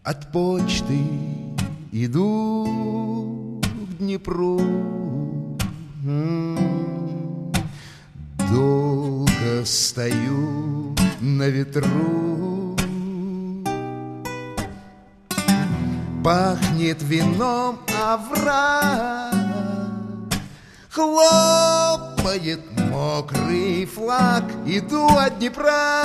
От почты иду к Днепру. Долго стою на ветру. Пахнет вином овраг, хлопает мокрый флаг. Иду от Днепра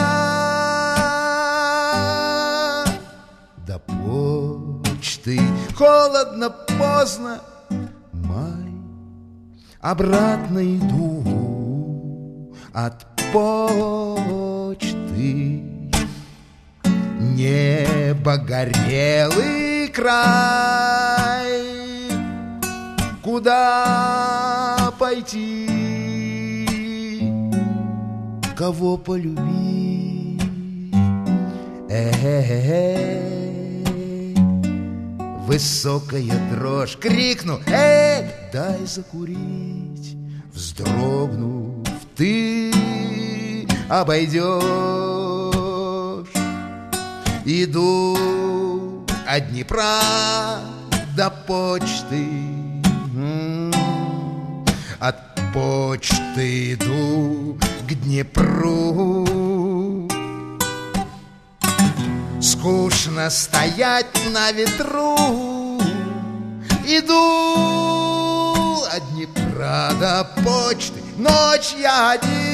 до почты. Холодно, поздно, май. Обратно иду от почты. Небо горелый край. Куда пойти? Кого полюбить? Высокая дрожь. Крикну: эй, дай закурить. Вздрогнув, ты обойдешь. Иду от Днепра до почты. От почты иду к Днепру. Скучно стоять на ветру. Иду от Днепра до почты. Ночь я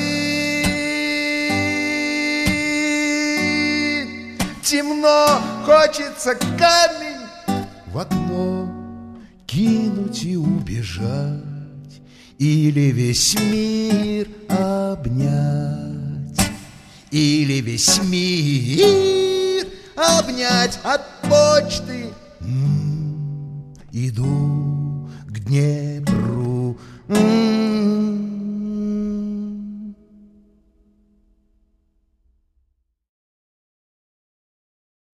один. Темно, хочется камень в окно кинуть и убежать. Или весь мир обнять. Или весь мир обнять. От почты иду к Днепру.